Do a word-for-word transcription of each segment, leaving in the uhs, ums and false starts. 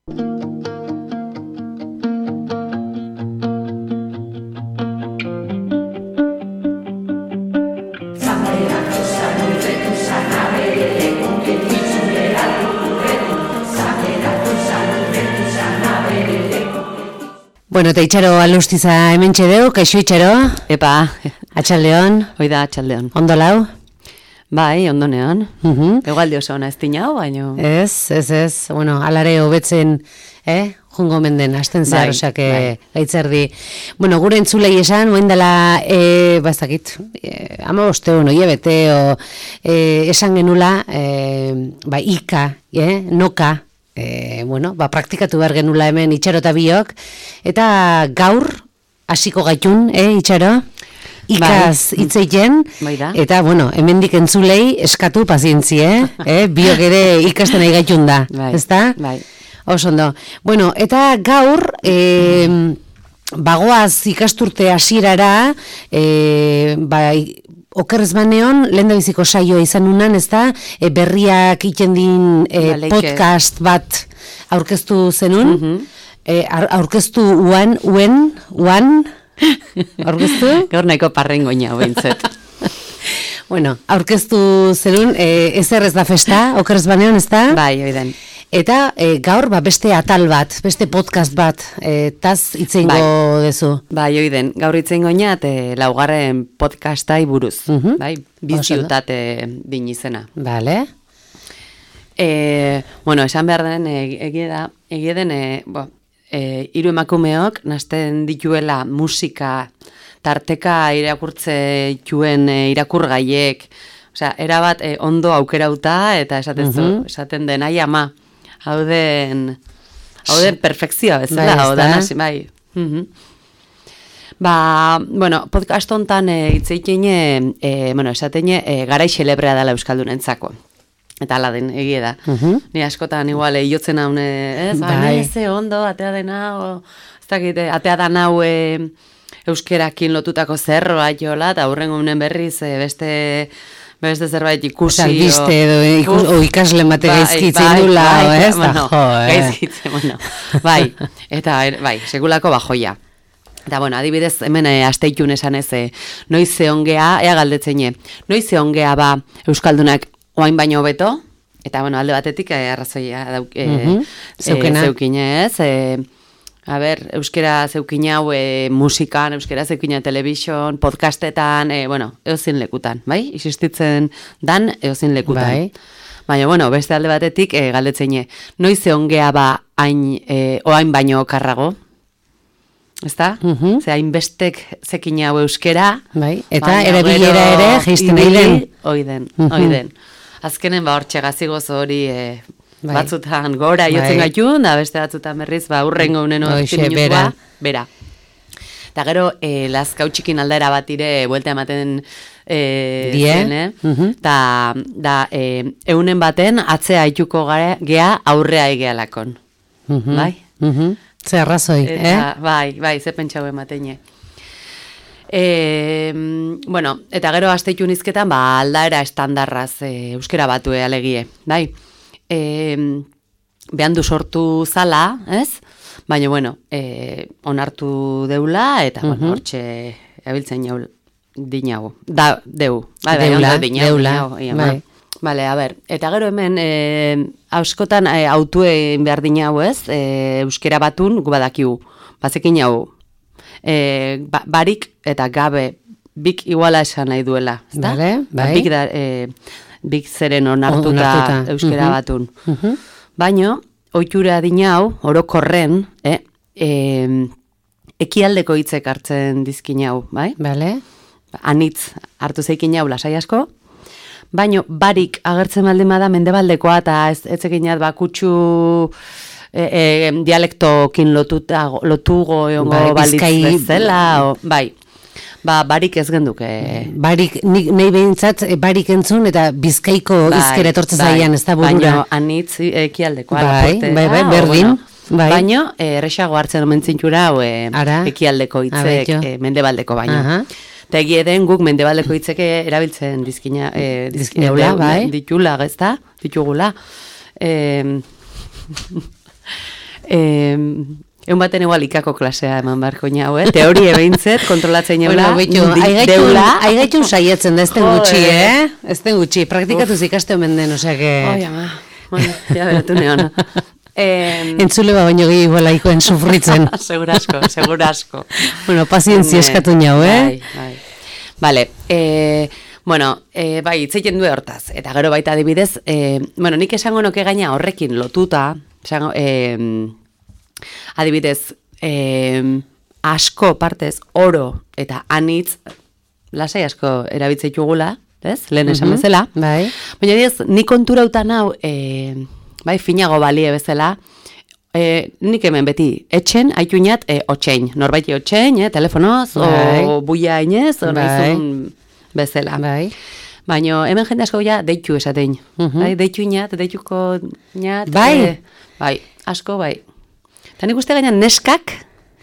Bueno, eta Itxaro Alustiza hemen txedeu, kaixo Itxaro? Epa. Atxaldeon? Oida, atxaldeon. Ondo lau? Bai, ondo neon. Uh-huh. Egualdi oso ona ez dinau, baino... Ez, ez, ez. Bueno, alare hobetzen, eh? Jungo menden, hasten zehar, bai, osak, bai. gaitzerdi. Bueno, gure entzulei esan, moen dela, e, bazakit, e, ama bosteo, noie bete, o, e, esan genula, e, ba, ika, e, noka, e, bueno, ba, praktikatu behar genula hemen Itxaro eta biok, eta gaur, hasiko gaitun, eh, Itxaro? Ikaz hitzeiten, bai da. Eta, bueno, hemendik entzulei eskatu pazientzie, eh? eh? Biok ere ikasten nahi gaitun da, Bai, ezta? bai. Oso ondo. Bueno, eta gaur, eh, bagoaz ikasturte hasierara, eh, bai, okerrez baneon, lehen da biziko saioa izan unan, ezta? E, berriak iten din e, podcast bat aurkeztu zenun, Mhm. e, aurkeztu uan, uen, uan, aurkeztu? Gaur nahiko parrengoina bintzet. Bueno, aurkeztu zerun, e, ezer ez da festa, okerrez banean, ez da? Bai, oiden. Eta e, gaur ba, beste atal bat, beste podcast bat, e, taz itzeingo Bai. dezu. Bai, oiden. Gaur itzen goinat, e, laugarren podcastai buruz. Mhm. Bai, biziutate din izena. Vale. E, bueno, esan behar den, e, egie da, egie den, e, bo, e, hiru emakumeok, nazten dituela musika, tarteka irakurtze dituen e, irakurgaiek, osea, erabat e, ondo aukerauta, eta esaten, Mhm. zu, esaten den, ai ama, hau den, hau den perfekzioa bezala, Bai, hau ezta? da, nasi, bai. Mhm. Ba, bueno, podcast hontan e, hitzeiten e, bueno, esaten e, garai xelebrea dela euskaldunentzako. Eta ala den, egie da. Mhm. Ni askotan igual jotzen hau, ez? Bai. Bai. Ze ondo, atea dena, o, ez dakit, atea da nau e, euskerakin lotutako zerroa jola, eta hurrengo unen berriz e, beste... beste zerbait ikusi. Albiste edo ikus, o ikasle mate bai, gaizkitzen bai, dula, bai, ez? bueno, Jo, eh. gaizkitzen, bueno. Bai, eta bai, segulako bajoia. Eta, bueno, adibidez, hemen e, asteitun esan ez, e, noiz zeongea, ea galdetzen, noiz zeongea ba Euskaldunak oain baino hobeto, eta, bueno, alde batetik e, arrazoia dauk, e, Mhm, zeukena. e, zeukine ez, e, a ber, euskera zeukin hau e, musikan, euskera zeukin telebision, podcastetan, e, bueno, eozin lekutan, bai? Existitzen dan eozin lekutan. Bai. Baina, bueno, beste alde batetik e, galdetzen, noiz zeongea ba hain, e, oain baino okarrago, ezta? Mhm. Ze hainbestek zekin hau euskera, Bai, eta baina erabilera gero ere jaisten nahi ibili, den. Oiden, Mhm. oiden. Azkenen ba hortxe gazigozo hori e, Bai. batzutan gora jotzen Bai. gaitu, da beste batzutan berriz, ba urrengo unen Hoxe, minutua, bera. bera. Eta gero, e, lazkau txikin aldaera bat ire, buelta ematen e, Die. zen, eh? Mhm. Ta, da, e, eunen baten, atzea ituko gara, gea aurrea egealakon. Mhm. Bai? Mhm. Ze arrazoi, eh? Eta, bai, bai, ze pentsau ematen E, bueno, eta gero asteitun izketan, ba, aldaera estandarraz e, euskera batu alegie, bai? E, behan du sortu zala, ez? Baina, bueno, e, onartu deula, eta, bueno, Mhm. hortxe, abiltzen jau, dinago. Da, deu. Bai, bai, Deula, ondo dinago, deula, dinago, ia, bai. Bale, a ber, eta gero hemen, e, askotan e, autue behar dinau, ez? E, euskera batun, gu badakiu, bazekin hau, e, ba, barik eta gabe, bik iguala esan nahi duela, ezta? Bale, bai. Bik, da, e, bik zeren onartuta, Onartuta, euskera mhm. batun. Mhm. Baino, ohitura dinau, orokorren, eh, e, ekialdeko hitzek hartzen dizkin hau, bai? Bale. Anitz hartu zeikin hau lasai asko, baino barik agertzen baldin bada mendebaldekoa eta ez etzekinat bakutsu e, e, dialektokin lotuta lotugo egongo Bai, balitz Bizkai- bezala, o, bai. Ba, barik ez genduke. Barik, nik, nahi behintzat, e, barik entzun eta bizkaiko Bai, izkera etortzen bai, zaian, ez da burura. Baino anitz ekialdekoa. Bai, Lapurte, bai, bai, ah, o, berdin, bueno. bai. Baino, eh, erresago hartzen omentzintxura, hau, eh, Ara. ekialdeko hitzek, Abeitxo. eh, mendebaldeko baino. Aha. Eta egie den guk mendebaldeko hitzeke erabiltzen dizkina, eh, Dizkineula, de- bai. ditula, ezta? Ditugula. Eh, Eh, Egun baten igual ikako klasea eman barko nau, eh? Teorie behintzet, kontrolatzen jaula. Bueno, aigaitun saiatzen da, ez den gutxi, eh? Ez den gutxi, praktikatuz ikaste omen den, osea que... Oi, ama, bueno, ja beratu neon. Eh, Entzule ba baino gehi igualaikoen sufritzen. Segurasko, segurasko. Bueno, pazientzia eskatu nau, eh? Bai, bai. Vale, eh... Bueno, e, bai, itzeiten du hortaz, eta gero baita adibidez, e, bueno, nik esango noke gaina horrekin lotuta, esango, e, adibidez, e, asko partez oro eta anitz, lasai asko erabiltzeitugula, ez? Lehen esan bezala. Bai. Baina adibidez, nik konturautan hau, e, bai, finago balie bezala, e, nik hemen beti, etxen, haituinat, e, otxein, norbaiti otxein, e, telefonoz, bai. O buia inez, o nahizun... bezala. Bai. Baina hemen jende asko ja deitu esatein. Uh -huh. Bai, deitu inat, deituko inat. Bai. E, bai, asko bai. Eta nik uste gaina neskak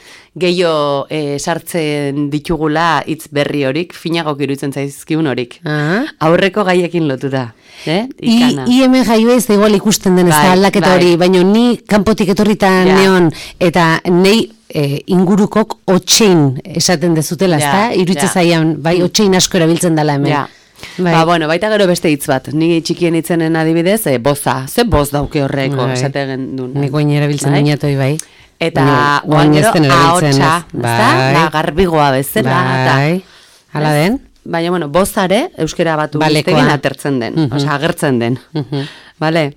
gehiago e, sartzen ditugula hitz berri horik, finagok iruditzen zaizkiun horik. Uh -huh. Aurreko gaiekin lotuta. Eh? Ikana. I, I hemen jaio ez da igual ikusten den ez da aldaketa hori, baina ni kanpotik etorritan ja. Neon, eta nei e, ingurukok otxein esaten dezutela, ja, ezta? Iruditzen ja. Zaian, bai, otxein asko erabiltzen dela hemen. Ja. Bai. Ba, bueno, baita gero beste hitz bat. Ni txikien hitzenen adibidez, e, boza. Ze boz dauke horreko, bai. Esaten duen. Nik oin erabiltzen bai. Dinatoi, bai. Eta oan gero ahotsa, bai. Ba, garbigoa bezala. Bai, hala den. Baina, bueno, bozare, euskera batu guztegin atertzen den, uh -huh. Osa, agertzen den. Uh -huh. Vale?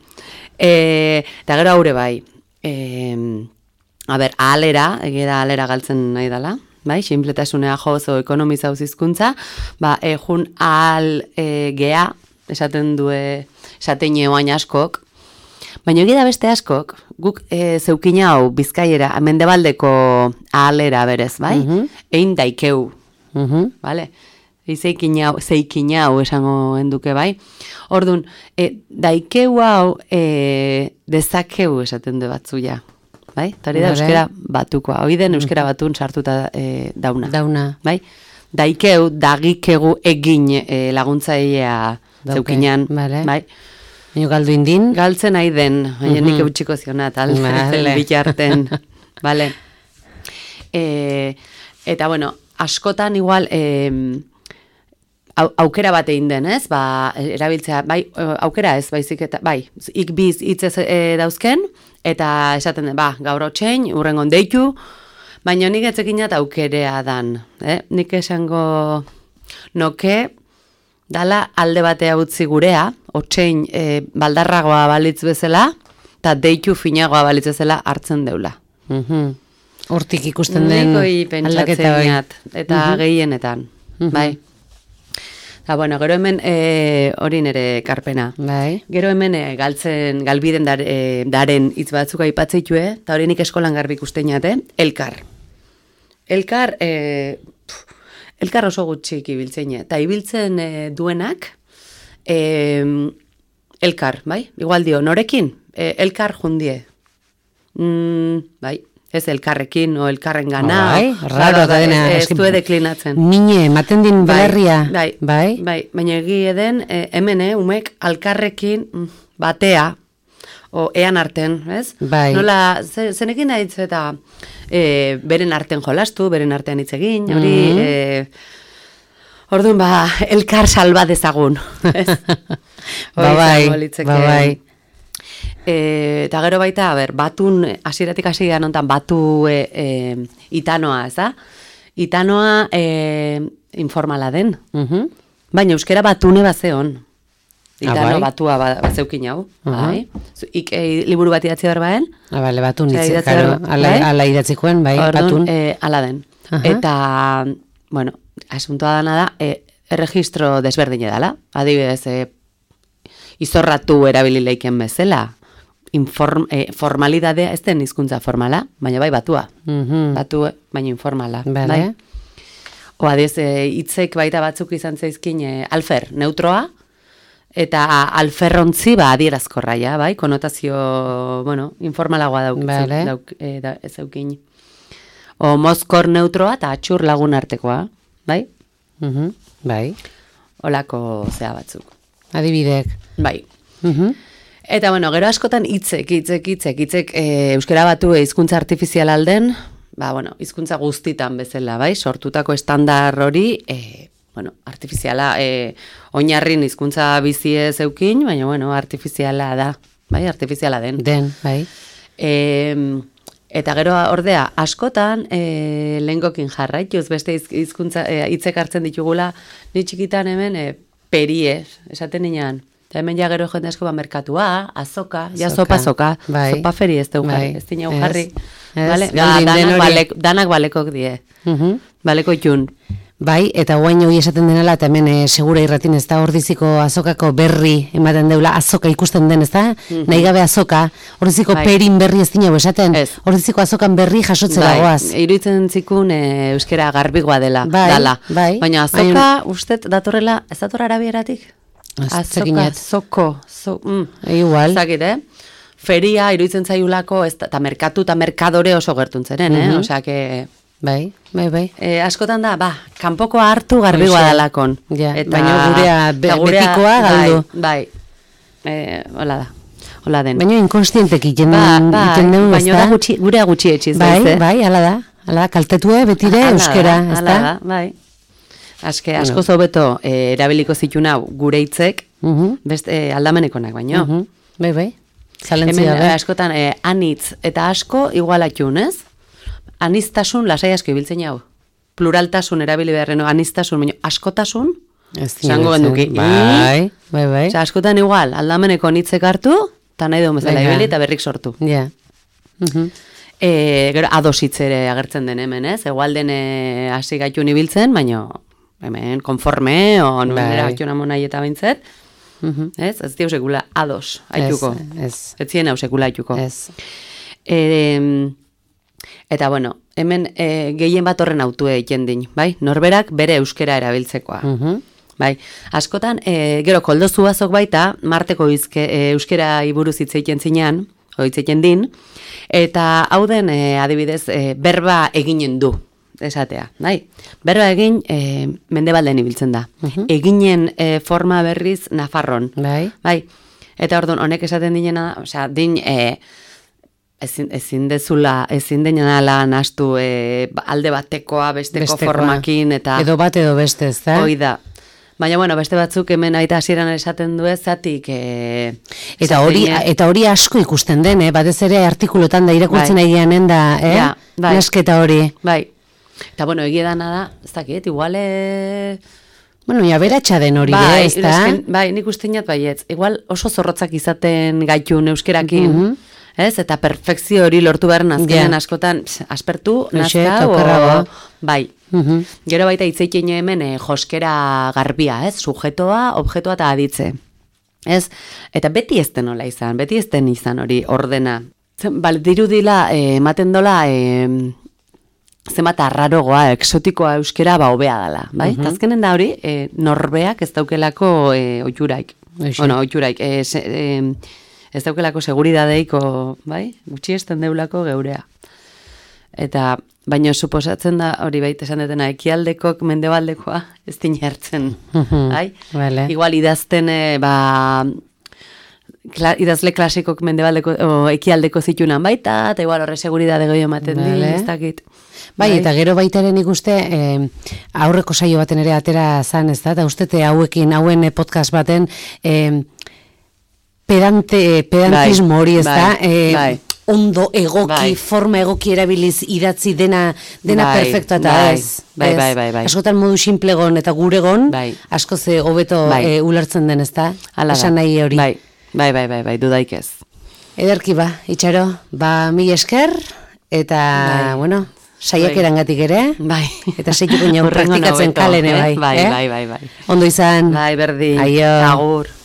E, eta gero haure bai. E, a ber, ahalera, egera ahalera galtzen nahi dela, bai? Sinpletasunea jozo ekonomizau zizkuntza, ba, e, jun ahal e, gea, esaten due, esaten oain askok, baina egida beste askok, guk e, zeukina hau Bizkaiera, mendebaldeko ahalera berez, bai? Uh -huh. Ein daikeu, uh -huh. Vale? Zeikin hau, zeikin hau esango enduke bai. Orduan, e, daikeu hau e, dezakeu esaten du batzuia. Bai? Tari da euskera batukoa. Hoi den euskera batun sartuta e, dauna. Dauna. Bai? Daikeu, dagikegu egin e, laguntzailea zeukinan. Vale. Bai? Baina galdu indin? Galtzen nahi den. Baina nik eutxiko zionat. Vale. Bitarten. Vale. E, eta bueno, askotan igual... E, aukera bat egin den, ez? Ba, erabiltzea, bai, aukera ez, baizik eta, bai, ik biz hitzez e, dauzken, eta esaten den, ba, gaur otxein, urrengon deitu, baina nik etzekinat aukerea dan, eh? Nik esango noke, dala alde batea utzi gurea, otxein e, baldarragoa balitz bezala, eta deitu finagoa balitz bezala hartzen deula. Mm-hmm. Hortik ikusten den aldaketa bai. Eta mm-hmm. Gehienetan, mm-hmm. Bai. Eta, bueno, gero hemen e, hori nere karpena. Bai. Gero hemen e, galtzen, galbiden dar, e, daren hitz batzuk aipatzeitu, eta hori nik eskolan garbi ikusten jate, elkar. Elkar, e, pff, elkar oso gutxik ibiltzen, eta ibiltzen e, duenak, e, elkar, bai? Igual dio, norekin, e, elkar jundie. Mm, bai. Ez elkarrekin, o elkarren gana. Bai, raro da dena. Ez du deklinatzen. Mine, ematen din belarria. Bai, bai, bai. Baina egi eden, e, hemen, eh, umek, alkarrekin batea, o ean arten, ez? Bai. Nola, zenekin da hitz eta e, beren arten jolastu, beren artean hitz egin, hori, mm -hmm. e, orduan, ba, elkar salba dezagun. Ez? Ba bai, ba bai. E, eta gero baita, ber, batun, hasieratik hasi da nontan, batu e, e, itanoa, ez da? Itanoa e, informala den. Uh -huh. Baina euskera batune bat zeon. Itano ah, bai? Batua bat ba, zeukin hau. Uh -huh. Bai? Ik, e, liburu bat idatzi behar baen. Ah, bale, batun itzi, karo. Ala, bai? Ala idatzikoen, bai, Ordun, batun. E, ala den. Uh -huh. Eta, bueno, asuntoa dana da, e, erregistro desberdine dela. Adibidez, e, izorratu erabilileiken bezala. Inform, eh, formalidadea ez den hizkuntza formala, baina bai batua. Mm-hmm. Batu, baina informala. Vale. Bai? Oa, dez, e, itzek baita batzuk izan zaizkin e, alfer, neutroa, eta alferrontzi ba adierazkorra, ja, bai? Konotazio, bueno, informalagoa dauk, vale. dauk, e, da, ez eukin. O mozkor neutroa eta atxur lagun artekoa, bai? Mm-hmm. Bai. Olako zea batzuk. Adibidek. Bai. Mhm. Eta, bueno, gero askotan hitzek, hitzek, hitzek, hitzek e, euskara batu hizkuntza artifizial alden, ba, bueno, hizkuntza guztitan bezala, bai, sortutako estandar hori, e, bueno, artifiziala, e, oinarrin hizkuntza bizie zeukin, baina, bueno, artifiziala da, bai, artifiziala den. Den, bai. E, eta gero ordea, askotan, e, lehengokin jarraituz, beste hizkuntza hitzek e, hartzen ditugula, ni txikitan hemen, e, perie, esaten nian, eta hemen ja gero jende asko ba merkatua, azoka, ja sopa azoka, bai. sopa feri ez dugu jarri, Bai. ez dinau jarri, Ez, vale? galdin Ba, den danak, hori. balek, danak balekok die, Mhm. baleko itxun. Bai, eta guain hori esaten denala, eta hemen e, segura irratin ez da ordiziko azokako berri ematen deula, azoka ikusten den, ez da? Mhm. Nahi gabe azoka, ordiziko Bai. perin berri ez dinau esaten, Ez. ordiziko azokan berri jasotzera Bai, goaz. iruditzen zikun e, euskera garbigoa dela, Bai, dala. bai. Baina azoka, ustet, datorrela, ez dator arabieratik? Ez Azoka, zekinet. zoko, zo, mm. Igual. Zakit, eh? Feria iruditzen zaiulako, ez da- eta merkatu eta merkadore oso gertuntzeren, eh? Mhm. Osea, que... Bai, bai, bai. E, askotan da, ba, kanpokoa hartu garbigoa Hoxe. dalakon. Ja, baina gurea be- betikoa galdu. Bai, bai. E, hola da, hola den. Baina inkonstientek iten Ba, ba, iten dugu, baina ezta? da gutxi, gurea gutxi etxiz, Bai, baiz, eh? bai, hala da. Hala da, kaltetue betire Hala euskera, da, ezta? hala da, bai. Aske, asko zobeto e, erabiliko zitun hau gure hitzek, Mhm, beste e, aldamenekonak baino. mhm. Bai, bai. Hemen Zalentzia e, gabe. askotan e, anitz eta asko igualatxun, ez? Aniztasun lasai asko ibiltzen hau. Pluraltasun erabili beharreno, aniztasun, baina askotasun, Ez esango dinatzen. genduki. Bai, bai, bai. Osea, askotan igual, aldameneko nitzek hartu, eta nahi duen bezala Venga. ibili eta berrik sortu. Ja. Mhm. E, gero adositz ere agertzen den hemen, ez? Egualden e, hasi gaitun ibiltzen, baina hemen konforme, o nuen Bai. gaitun amon nahi eta bintzet, Mhm. ez? Ez diu sekula ados, haituko. Ez, Ez zien hau sekula haituko. ez. E, eta bueno, hemen e, gehien bat horren autu egiten din, bai? Norberak bere euskera erabiltzekoa. Mhm. Bai, askotan, e, gero koldozu azok baita, marteko izke, e, euskera iburuz hitz egiten zinean, o hitz egiten din, eta hau den, e, adibidez, e, berba eginen du, esatea, bai? Berba egin, e, mendebalden ibiltzen da. Eginen e, forma berriz Nafarron. Bai. Bai, eta orduan, honek esaten dinena, osea, din, e, ezin, ezin dezula, ezin denala nahastu e, alde batekoa, besteko Bestekoa. formakin, eta... Edo bat edo beste, ezta? Hoi da. Baina, bueno, beste batzuk hemen aita hasieran esaten du ez, zatik... E, Eta hori, eta hori asko ikusten den, eh? Batez ere artikulutan da irakurtzen Bai. egianen da, eh? Ja, bai. Nesketa hori. Bai. Eta, bueno, egia dana da, ez dakit, igual... E, Bueno, ja beratxa den hori, bai, eh, ezta? esken- bai, nik uste inat baietz. Igual oso zorrotzak izaten gaitun euskerakin, Mhm. ez? Eta perfekzio hori lortu behar azkenen Ja. askotan pss, aspertu, Hoxe, nazka, okerragoa. bai. Mhm. Gero baita hitzeiten hemen e, joskera garbia, ez? Sujetoa, objetoa eta aditze. Ez? Eta beti ez den nola izan, beti ez den izan hori ordena. Zen, Bal, dirudila, e, ematen dola, e, zenbat arrarogoa, eksotikoa euskera ba hobea dela, bai? Mhm. Eta azkenen da hori, e, norbeak ez daukelako e, oituraik. Hoxe. Bueno, oituraik, e, se, e, ez daukelako seguridadeiko, bai? Gutxi esten deulako geurea. Eta, baina suposatzen da, hori baita esan detena, ekialdekok mendebaldekoa ez dine hartzen, Mhm, bai? vale. Igual idazten, e, ba, kla, idazle klasikok mendebaldeko, o, ekialdeko zitunan baita, eta igual horre seguridade gehiago ematen di, Vale. ez dakit. Bai, eta gero baitaren ikuste eh, aurreko saio baten ere atera zan, ez da? Eta ustete hauekin, hauen eh, podcast baten eh, pedante, pedantismo hori, ez da? bai, Eh, bai. ondo egoki, Bai. forma egoki erabiliz idatzi dena, dena Bai, perfecta eta bai, ez. bai, ez? bai, bai, bai. Askotan modu simplegon eta guregon, Bai. asko ze hobeto Bai. eh, ulertzen den, ez da? Hala da. Esan nahi hori. Bai, bai, bai, bai, bai, dudaik ez. Ederki ba, itxaro, ba, mil esker, eta, Bai. bueno, saiak erangatik ere, Bai. eta seituko nau Hurrengo praktikatzen hobeto, kalene, eh? bai. Bai, eh? bai, bai, bai. Ondo izan. Bai, berdin. Aio. Agur.